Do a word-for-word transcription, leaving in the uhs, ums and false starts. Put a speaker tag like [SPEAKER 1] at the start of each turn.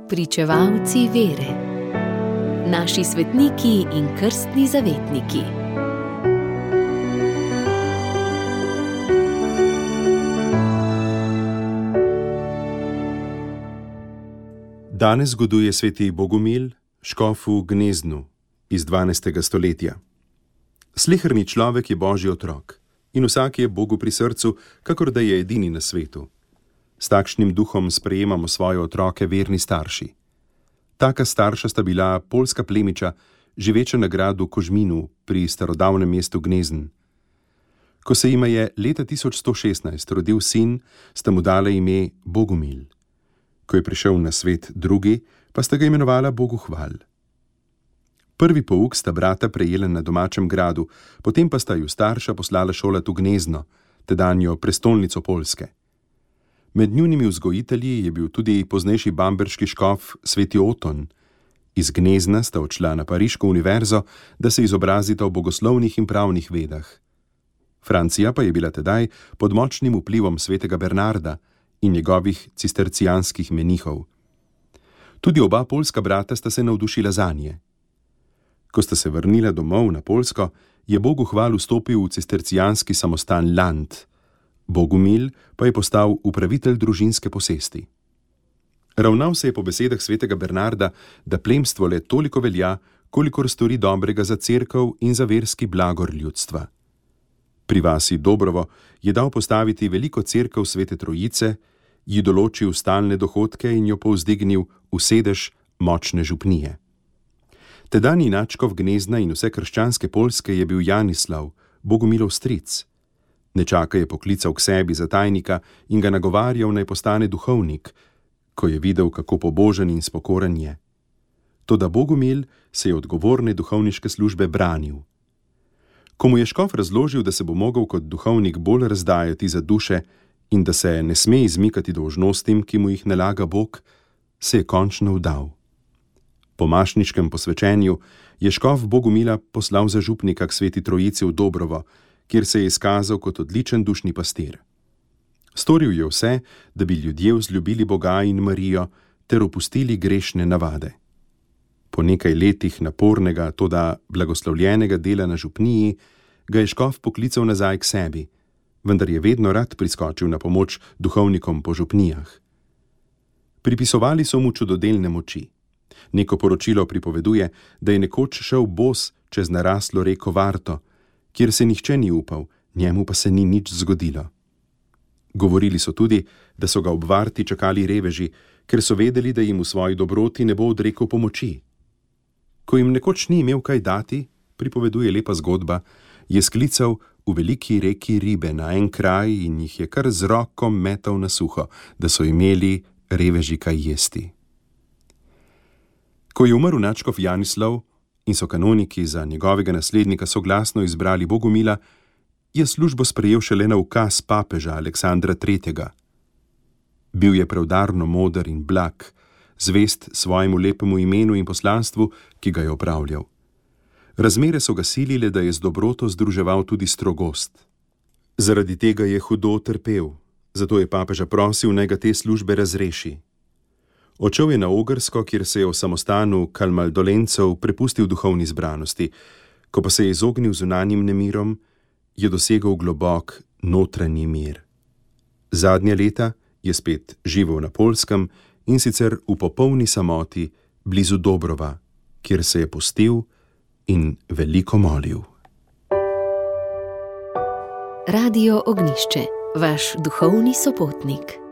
[SPEAKER 1] Pričevalci vere. Naši svetniki in krstni zavetniki.
[SPEAKER 2] Danes zgoduje sveti Bogumil, škof v Gneznu iz dvanajstega stoletja. Sleherni človek je Božji otrok in vsak je Bogu pri srcu, kakor da je edini na svetu. S takšnim duhom sprejemamo svoje otroke verni starši. Taka starša sta bila poljska plemiča, živeča na gradu Kožminu pri starodavnem mestu Gnezn. Ko se jima je leta tisoč sto šestnajst rodil sin, sta mu dala ime Bogumil. Ko je prišel na svet drugi, pa sta ga imenovala Boguhval. Prvi pouk sta brata prejela na domačem gradu, potem pa sta ju starša poslala šolat v Gnezno, tedanjo prestolnico Poljske. Med njunimi vzgojitelji je bil tudi poznejši bamberški škof sveti Oton. Iz Gnezna sta odšla na Pariško univerzo, da se izobrazita v bogoslovnih in pravnih vedah. Francija pa je bila tedaj pod močnim vplivom svetega Bernarda in njegovih cistercijanskih menihov. Tudi oba poljska brata sta se navdušila zanje. Ko sta se vrnila domov na Poljsko, je Boguhval vstopil v cistercijanski samostan Land. Bogumil pa je postal upravitelj družinske posesti. Ravnal se je po besedah svetega Bernarda, da plemstvo le toliko velja, kolikor stori dobrega za cerkev in za verski blagor ljudstva. Pri vasi Dobrovo je dal postaviti veliko cerkev svete Trojice, ji določil stalne dohodke in jo povzdignil v sedež močne župnije. Tedanji nadškof Gnezna in vse krščanske Poljske je bil Janislav, Bogumilov stric. Nečaka je poklical k sebi za tajnika in ga nagovarjal, naj postane duhovnik, ko je videl, kako pobožen in spokoren je. Toda Bogumil se je odgovorne duhovniške službe branil. Ko mu je škof razložil, da se bo mogel kot duhovnik bolj razdajati za duše in da se ne sme izmikati dolžnostim, ki mu jih nalaga Bog, se je končno vdal. Po mašniškem posvečenju je škof Bogumila poslal za župnika k sveti Trojici v Dobrovo, kjer se je izkazal kot odličen dušni pastir. Storil je vse, da bi ljudje vzljubili Boga in Marijo ter opustili grešne navade. Po nekaj letih napornega, toda blagoslovljenega dela na župniji, ga je škof poklical nazaj k sebi, vendar je vedno rad priskočil na pomoč duhovnikom po župnijah. Pripisovali so mu čudodelne moči. Neko poročilo pripoveduje, da je nekoč šel bos čez naraslo reko Varto, kjer se nihče ni upal, njemu pa se ni nič zgodilo. Govorili so tudi, da so ga ob Varti čakali reveži, ker so vedeli, da jim v svoji dobroti ne bo odrekel pomoči. Ko jim nekoč ni imel kaj dati, pripoveduje lepa zgodba, je sklical v veliki reki ribe na en kraj in jih je kar z roko metal na suho, da so imeli reveži kaj jesti. Ko je umrl nadškof Janislav in so kanoniki za njegovega naslednika soglasno izbrali Bogumila, je službo sprejel šele na ukaz papeža Aleksandra tretjega. Bil je preudarno moder in blag, zvest svojemu lepemu imenu in poslanstvu, ki ga je opravljal. Razmere so ga silile, da je z dobroto združeval tudi strogost. Zaradi tega je hudo trpel, zato je papeža prosil, naj ga te službe razreši. Odšel je na Ogrsko, kjer se je v samostanu Kalmaldolencev prepustil duhovni zbranosti. Ko pa se je izognil zunanjim nemirom, je dosegel globok notranji mir. Zadnja leta je spet živel na Poljskem in sicer v popolni samoti blizu Dobrova, kjer se je postil in veliko molil.
[SPEAKER 1] Radio Ognjišče, vaš duhovni sopotnik.